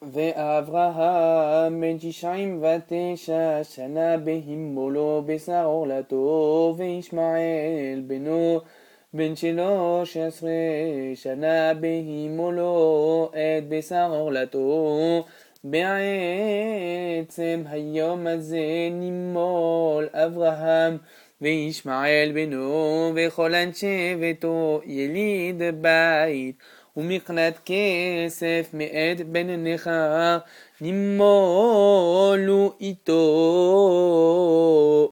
ואברהם בן 99 שנה בהימולו בשר עורלתו, וישמעאל בנו בן 13 שנה בהימולו את בשר עורלתו. בעצם היום הזה נימול אברהם וישמעאל בנו וכל אנשי ביתו יליד בית ומקנת כסף מאת בן נכר נימולו איתו.